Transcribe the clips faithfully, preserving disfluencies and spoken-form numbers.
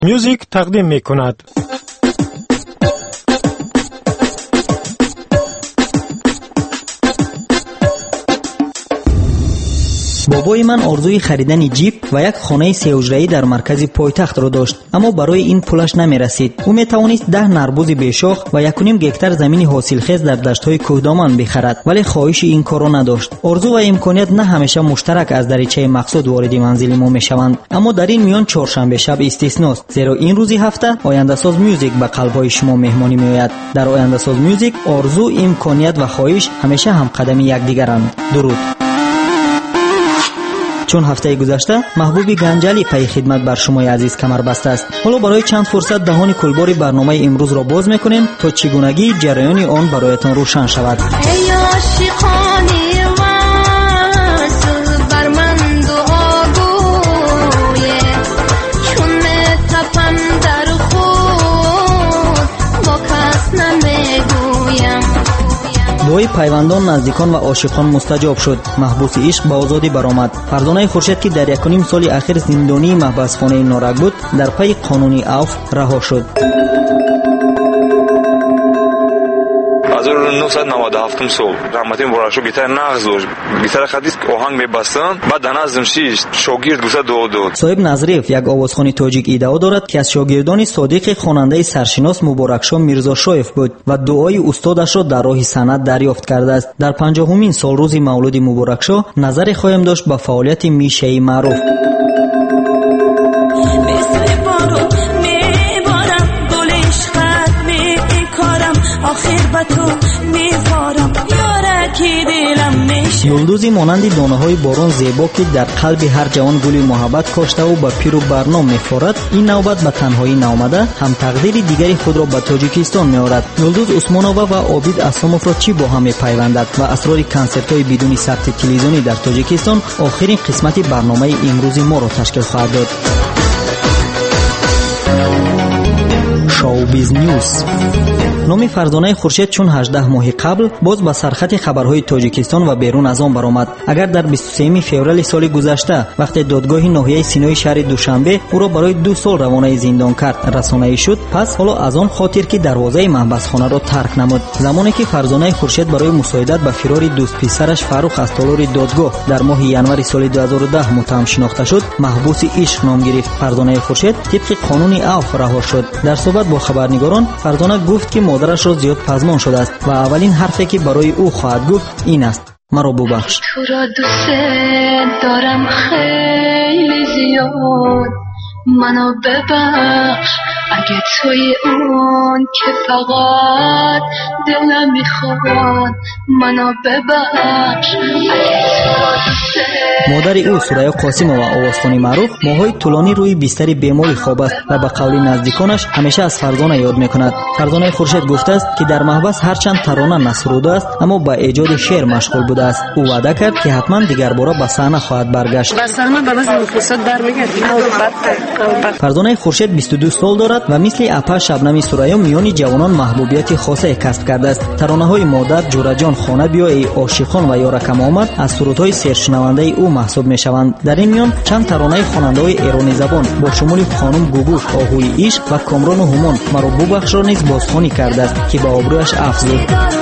میوزیک تقدیم می کند. بابای من آرزوی خریدن جیپ و یک خانه سه حجره‌ای در مرکز پایتخت را داشت، اما برای این پولش نمی رسید. او می توانست ده نربوز بیشاخ و یک و نیم گکتار زمین حاصلخیز در دشت‌های کوهدامن بخرد، ولی خواهش این کارو نداشت. آرزو و امکانیت نه همیشه مشترک از دریچه مقصود وارد منزل ما می شوند، اما در این میان چهارشنبه شب استثناست، زیرا این روزی هفته آینده ساز میوزیک به قلب‌های شما مهمانی می‌آید. در آینده ساز میوزیک آرزو، امکانیت و خواهش همیشه هم قدم یکدیگرند. درود. چون هفته گذشته محبوب گنجلی پای خدمت بر شما عزیز کمر بسته است، حالا برای چند فرصت دهان کلباری برنامه امروز را باز میکنیم تا چگونگی جریان آن برایتان روشن شود. ای عاشقانی وصل بر من دعاگویه، چون تپم در خود با کس نمیگویم. دعای پیوندان، نزدیکان و عاشقان مستجاب شد. محبوس عشق به آزادی برآمد. فرزانه خورشید که در یک و نیم سال اخیر زندانی محبسخانه نارنج بود، در پی قانونی عفو رها شد. هزار و نهصد و نود و هفت سال رحمتی مبارکشو گیتار نغز داشت. گیتار خدیس آهنگ می‌بستم، بعد نظم شیش شاگرد گوشه دو داد. صاحب نظریف یک آوازخوانی تاجیک ادعا دارد که از شاگردان صادق خواننده سرشناس مبارکشاه میرزا شایف بود و دعای استادش را در راه سند دریافت کرده است. در پنجاهمین سال روز مولد مبارکشاه نظر خواهیم داشت به فعالیت میشه‌ای معروف. یلدوزی مانند دانه‌های باران زیبا که در قلب هر جوان گلی محبت کاشته و به پیر و برنام می‌فارد، این نوبت به تنهایی نآمده هم تقدیر دیگری خود را به تاجیکستان می‌آورد. یلدوز عثمانووا و عابد اسلاموف را چی با هم می‌پیوندد و اسرار کنسرت‌های بدون ثبت تلویزیونی در تاجیکستان آخرین قسمت برنامه امروز ما را تشکیل خواهد داد. شوبیز نیوز. نام فرزانه خورشید چون هجده ماه قبل باز به سرخط خبرهای تاجیکستان و بیرون از آن برآمد. اگر در بیست و سوم فوریه سال گذشته وقتی دادگاه ناحیه سینای شهر دوشنبه او را برای دو سال روانه زندان کرد رسانه‌ای شد، پس حالا از آن خاطر که دروازه محبسخانه را ترک نمود. زمانی که فرزانه خورشید برای مساعدت به فرار دوست پسرش فاروق از تالار دادگاه در ماه ینوری سال دو هزار و ده متهم شناخته شد، محبوس عشق نام گرفت. فرزانه خورشید طبق قانون عفو رها شد. در صحبت با خبرنگاران فرزانه گفت که مادرش را زیاد پزمان شده است و اولین حرفی که برای او خواهد گفت این است: مرا ببخش. تو را دوست دارم خیلی زیاد، منو ببخش اگه توی اون که فقط دلم میخواد، منو ببخش اگه تو مادر او سوریا قاسمова آوازخوانی معروف ماهای طولانی روی بستر بیماری خواب است و به قول نزدیکانش همیشه از فرزانه یاد میکند. فرزانه خورشید گفته است که در محبس هرچند ترانه نسروده است اما با ایجاد شعر مشغول بوده است. او وعده کرد که حتما دیگر باره به صحنه خواهد برگشت. به صحنه به واسه مخلصات برمیگرد. فرزانه خورشید بیست و دو سال دارد و مثل اپا شبنم سوریا میان جوانان محبوبیت خاصه کسب کرده است. ترانه‌های مادر، جورجان، خانه بیا، ای عاشقان و یارکم آمد از سرودهای سرشنونده او محسوب میشوند. در این میان چند ترانه خواننده‌های ایرانی زبان با شمول خانم گوگوش، آهوی عشق و کامران و هومان مرا ببخش را نیز بازخوانی کرده است که به آبرویش افزود.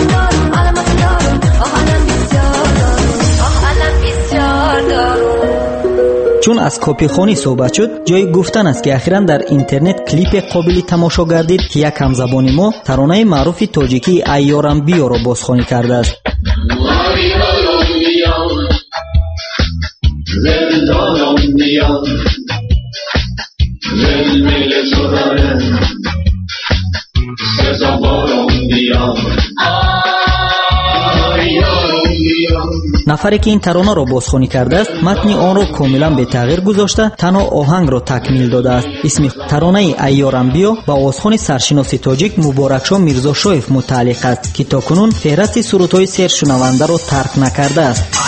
چون از کپی خانی صحبت شد، جای گفتن است که اخیراً در اینترنت کلیپ قابل تماشا گردید که یک همزبانی ما ترانه معروف تاجیکی ایارم بیا را بازخوانی کرده است. زندانم میان زلمیل سراره سزاوارم میان نفری که این ترانه را بازخوانی کرده است متن آن را کاملا به تغییر گذاشته، تنها آهنگ را تکمیل داده است. اسم ترانه ایارم بیا با آوازخوان سرشناس تاجیک مبارکشاه میرزا شایف متعلق است که تاکنون فهرست سرودهای سرشنونده را ترک نکرده است.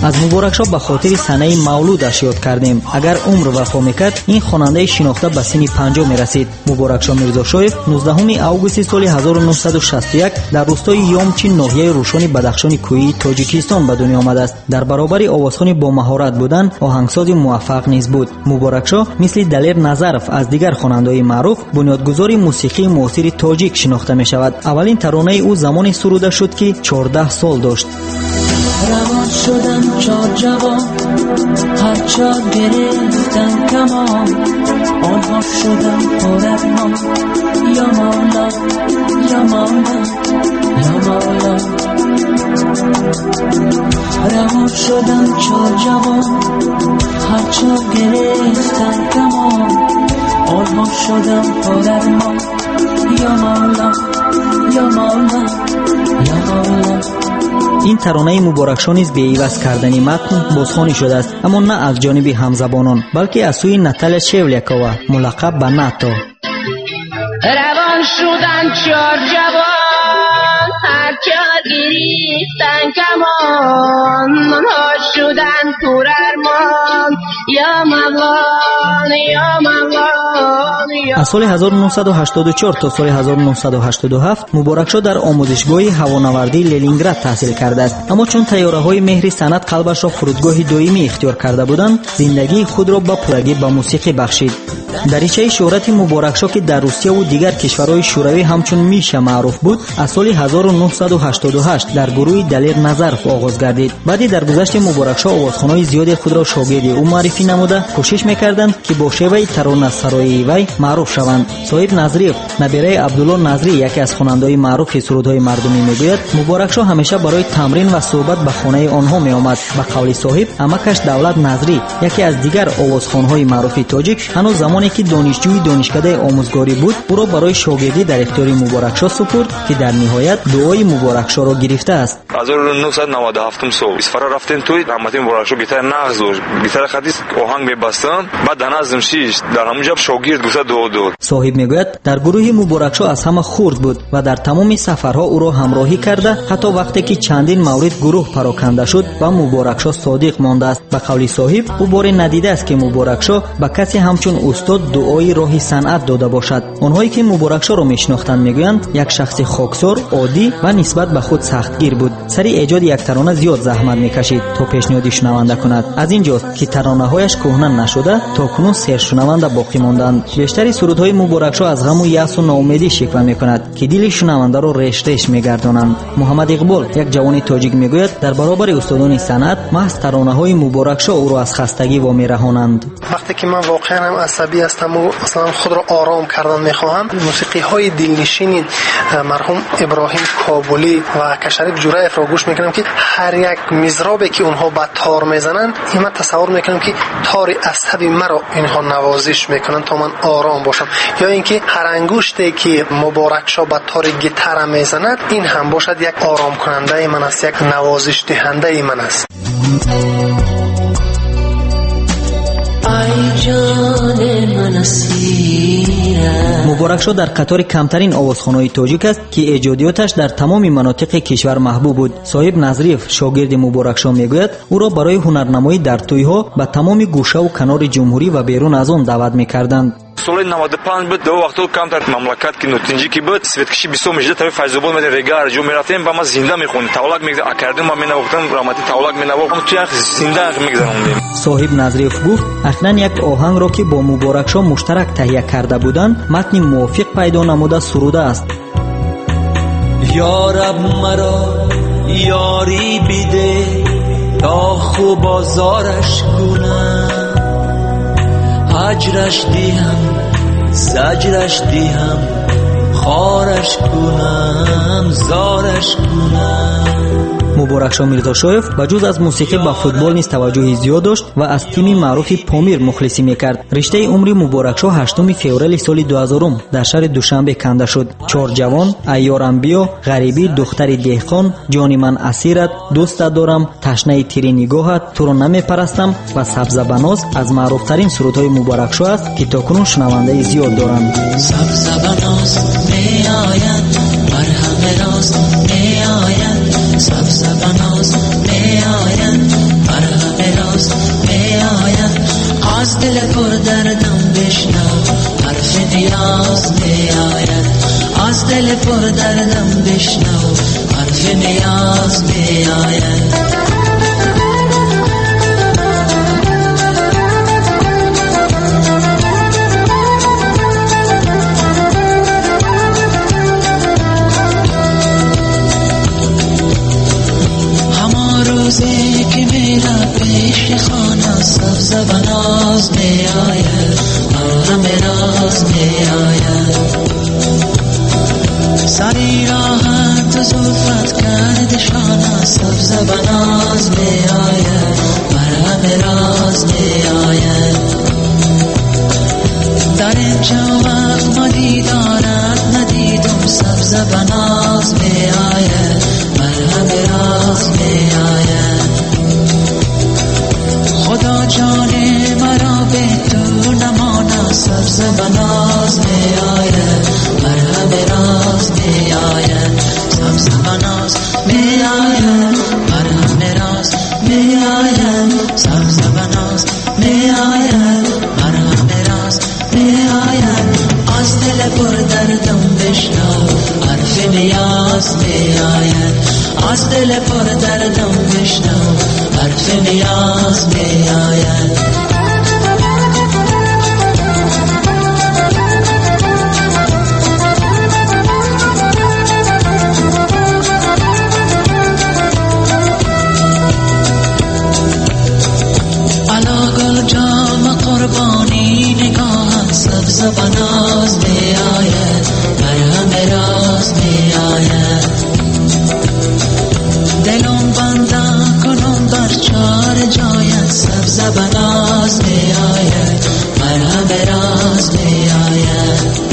از مبارکشاه به خاطر سنه مولودش یاد کردیم. اگر عمر وفا میکرد این خواننده شناخته به سن پنجاه میرسید. مبارکشاه میرزاشویف نوزدهم آگوست سال هزار و نهصد و شصت و یک در روستای یومچین ناحیه روشن بدخشان کوهی تاجیکستان به دنیا آمد است. در برابر آوازخوان با مهارت بودن آهنگساز موفق نیز بود. مبارکشاه مثل دلیر نظرف از دیگر خواننده‌های معروف بنیادگذار موسیقی معاصر تاجیک شناخته می شود. اولین ترانه او زمانی سروده شد که چهارده سال داشت. روان شدم چار جوان هر چار گرفتن کمان آنها شدم پررمان یا مولا یا مولا یا مولا روان شدم چار جوان هر چار گرفتن کمان آنها شدم پررمان یا مولا یا مولا یا مولا. این ترانه مبارکشاه نیز به عوض کردنی متن بازخوانی شده است، اما نه از جانب همزبانان بلکه از سوی ناتالیا شولیاکووا ملقب به ناتو. روان شدن چار جوان هر چار گریختن کمان منها شدن پر ارمان یا موان یا موان. از سال هزار و نهصد و هشتاد و چهار تا سال هزار و نهصد و هشتاد و هفت مبارکشاه در آموزشگاه هوانوردی لنینگراد تحصیل کرده است، اما چون تیاره‌های مهر صنعت قلبش را فرودگاه دائمی اختیار کرده بودند زندگی خود را با پرگی به موسیقی بخشید. دریچه شهرت مبارکشاه که در روسیه و دیگر کشورهای شوروی همچون میشه معروف بود از سال هزار و نهصد و هشتاد و هشت در گروه دلیر نظرف آغاز گردید. بعدی در گذشت مبارکشاه آوازخوان‌های زیادی خود را شاگرد او معرفی نموده کوشش می‌کردند که با شیوه ترانه سرایی وی معروف شوند. صاحب نظریف نبیره عبدالله نظری یکی از خواننده‌های معروف سرودهای مردمی میگوید مبارکشاه همیشه برای تمرین و صحبت به خانه آنها میآمد. به قول صاحب امکش دولت نظری یکی از دیگر آوازخوان‌های معروف تاجیک هنوز زمانی که دانشجوی دانشکده آموزگاری بود او را برای شاگردی در اختیار مبارکشاه سپرد که در نهایت دعای مبارکشاه را گرفته است. هزار و نهصد و نود و هفت سال اسفرا رفتن توی رحمتی مبارکشاه گیتار نغز داشت. گیتار خدیس آهنگ می‌بستن بعد نظم شیش در همونجا شاگرد گوشه دو دو. صاحب میگوید در گروه مبارکشاه از همه خرد بود و در تمام سفرها او را همراهی کرده حتی وقتی که چندین مورد گروه پراکنده شد و مبارکشاه صادق مانده است. به قول صاحب او بار ندیده است که مبارکشاه به کسی همچون استاد دعای راه صنعت داده باشد. آنهایی که مبارکشاه را میشناختند میگویند یک شخص خاکسار، عادی و نسبت به خود سختگیر بود. سری ایجاد یک ترانه زیاد زحمت میکشید تا پیشنهادی شنونده کند. از اینجاست که ترانه‌هایش کهنه نشده تا کنون سیر شنونده باقی ماندند. بیشتر سرودهای مبارکشاه از غم و یأس و ناامیدی شکوه میکند که دل شنونده را ریش ریش میگردانند. محمد اقبال یک جوان تاجیک میگوید در برابر استادان صنعت محض ترانه‌های مبارکشاه او را از خستگی وامیرهانند. وقتی که من واقعا هم عصبی هستم و اصلا خود را آرام کردن میخواهم موسیقی های دلنشین مرحوم ابراهیم کابلی و کشریف جورایف را گوش میکنم که هر یک مزرابی که اونها با تار میزنند من تصور میکنم که تار عصبی مرا اینها نوازش میکنن تا من آرام باشم، یا اینکه هر انگشتی که مبارکشاه با تار گیتار میزند این هم باشد یک آرام کننده من است، یک نوازش دهنده من است. مبارکشاه در قطار کمترین آوازخوان‌های تاجیک است که ایجادیاتش در تمام مناطق کشور محبوب بود. صاحب نظریف شاگرد مبارکشاه میگوید او را برای هنرنمایی در توی‌ها به تمام گوشه و کنار جمهوری و بیرون از آن دعوت می‌کردند. соли نود و پنج بود دو وقتو камтар мамлакат ки нутинҷӣ ки буд светкиши бисёр мешида таби файзобод меда регар ҷо мерафтем ба ма зинда мехони тавлак мегза акардем ма менавохтам рамати тавлак менавохтам ту як зинда мегзарондем. صاحب نظریف گفت اکنون یک آهنگ را که با مبارکشاه مشترک تهیه کرده بودند متن موافق پیدا نموده سروده است. یا رب مرا یاری بیده تا خوب بازارش کنم هجرش دیم زجرش دیم خارش کنم زارش کنم. مبارکشاه میرزاشویف بجز از موسیقی به فوتبال نیز توجه زیاد داشت و از تیم معروف پامیر مخلصی میکرد. رشته عمری مبارکشاه هشتم فوریه سال دو هزار در شهر دوشنبه کنده شد. چهار جوان، ایارم بیا، غریبی، دختر دهقان، جانی من اسیرت، دوست دارم، تشنه تیری نگاهت، تو را نمیپرستم و سبزه بناز از معروفترین سرودهای مبارکشاه است که تاکنون شنونده زیاد دارند. سبزه بناز می آید مرهم راست می آید سبزه بناز می آید ناز می آید از دل پر دردم بشنو حرف نیاز می آید از دل پر دردم بشنو حرف نیاز می آید روزی که میرا پیش خانه سبز و ناز می آید مرهم راز می آید سری راحت زلفت کرد شانه سبز و ناز می آید مرهم راز می آید در اینجا وقت ما دیدارت ندیدم سبز و ناز می آید مرهم راز می آید خدا جان مرا به تو نماند سبز و ناز می آید مرهم راز می آید سبز و ناز می آید مرهم راز می آید سبز و ناز می آید مرهم راز می آید از دل پر دردم بشنو حرف نیاز می آید از دل پر دردم بشنو حرف نیاز می آید علا گل جام قربانی نگاه سبز و ناز می آید مرهم راز می آید دلم بنده کنم بر چار جایت سبز و ناز می آید مرهم راز می آید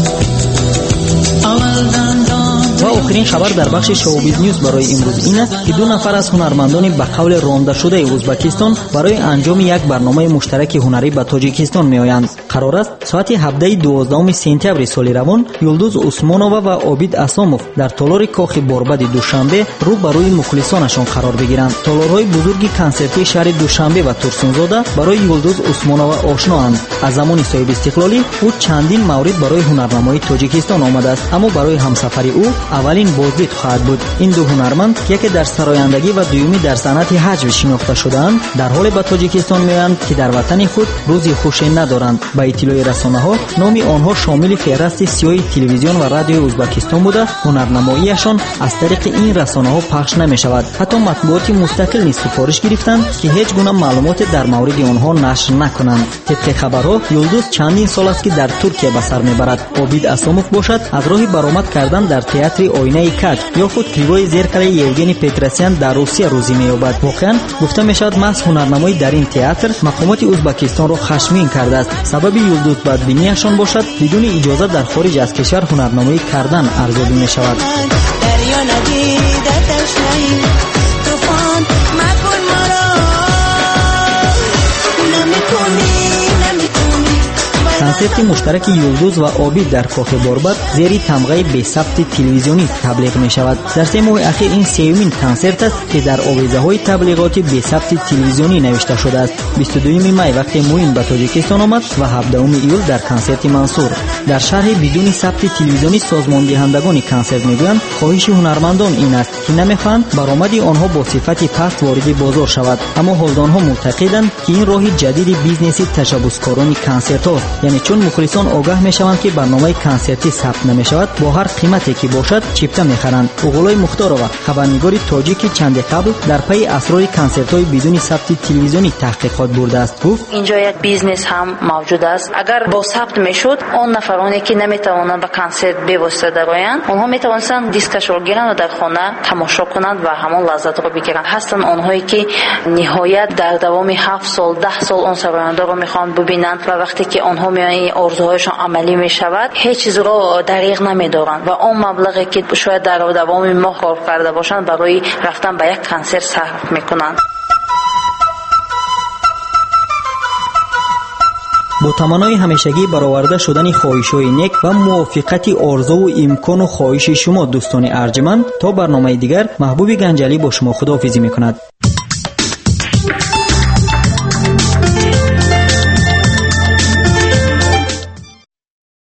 اول دندان و آخرین خبر در بخش شوبیز نیوز برای امروز این است که دو نفر از هنرمندان به قول رانده شده ازبکستان برای انجام یک برنامه مشترک هنری به تاجیکستان می آیند. قرار است ساعت هفده دوازدهم سپتامبر سال روان یلدوز عثمانова و عابد اسامов در تالار کاخ باربد دوشنبه رو برای مخلصانشان قرار بگیرند. تالارهای بزرگ کنسرتی شهر دوشنبه و ترسونزاده برای یلدوز عثمانова آشنااند. از زمان صاحب استقلالی او چندین مورد برای هنرنمایی تاجیکستان آمده است، اما برای همسفری او اولین بازدید خواهد بود. این دو هنرمند که یکی در سرایندگی و دومی در صنعت حج شناخته شده‌اند در حال به تاجیکستان می‌آیند که در وطن خود روزی خوشی ندارند. با اطلاع رسانه‌ها نام آنها شامل فهرست سیاه تلویزیون و رادیو ازبکستان بوده. هنرنماییشان از طریق این رسانه‌ها پخش نمی‌شود. حتی مطبوعات مستقل نیز سفارش گرفتند که هیچ گونه معلومات در مورد آنها نشر نکنند. طبق خبرها یلدوز چندین سال است که در ترکیه به سر می‌برد. عابد اسامov باشد از راه برآمد کردن در تئاتر آینه کج یا خود کریوی زرکل یوگنی پترسیان در روسیه روزی می‌یابد. واقعا گفته می‌شود محض هنرنمایی در این تئاتر مقامات ازبکستان را خشمگین کرده است. سبب یلدوز بدبینیشان باشد بدون اجازه در خارج از کشور هنرنمایی کردن ارزیابی می‌شود. کنسرت مشترک یلدوز و عابد در کاخ باربد زیر تمغه به ثبت تلویزیونی تبلیغ می شود. در سه ماه اخیر این سومین کنسرت است که در آویزه های تبلیغاتی به ثبت تلویزیونی نوشته شده است. بیست و دوم می وقتی موین به تاجیکستان آمد و هفدهم ایول در کنسرت منصور. در شرح بدون ثبت تلویزیونی سازمان دهندگان کنسرت میگویند خواهش هنرمندان این است که نمیخواهند برآمد آنها با صفت پست وارد بازار شود، اما هولدانها معتقدند که این راه جدید بیزنسی تشبثکاران کنسرت است. یعنی چون مخلصان آگاه میشوند که برنامه کنسرتی ثبت نمیشود با هر قیمتی که باشد چیپته میخرند. اوغلای مختارова خبرنگار تاجیک چند قبل در پی اسرار کنسرت‌های بدون ثبت تلویزیونی تحقیقات برده است. گفت اینجا یک بیزنس هم موجود است. اگر با ثبت میشد اون نفرانی که نمیتوانند به کنسرت بواسطه درآیند اونها میتوانستند دیسکش را گیرند و در خانه تماشا کنند و همان لذت را بگیرند. هستند آنهایی که نهایت در دوام هفت سال ده سال اون سراینده را میخوان ببینند و وقتی که آنها میان آرزوهایشان عملی میشود هیچ چیز را دریغ نمیدارند و اون مبلغی که شاید در دوام ماه کار کرده باشند برای رفتن به یک کنسرت صرف میکنند. با تمنای همیشگی برآورده شدن خواهش‌های نیک و موافقت آرزو و امکان و خواهش شما دوستان ارجمند تا برنامه دیگر محبوب گنجلی با شما خداحافظی میکند.